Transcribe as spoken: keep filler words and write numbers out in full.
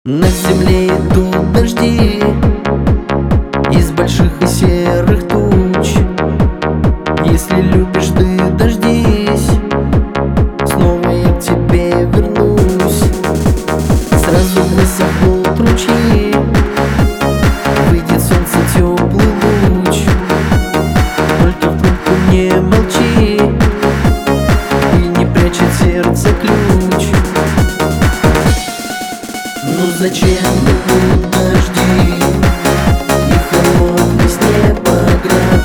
На земле идут дожди из больших и серых туч. Если любишь ты, дождись, снова я к тебе вернусь. Сразу высохнут ручьи, выйдет солнце, теплый луч. Только в трубку не молчи и не прячь от сердца ключ. Ну зачем идут дожди и холодный с неба град?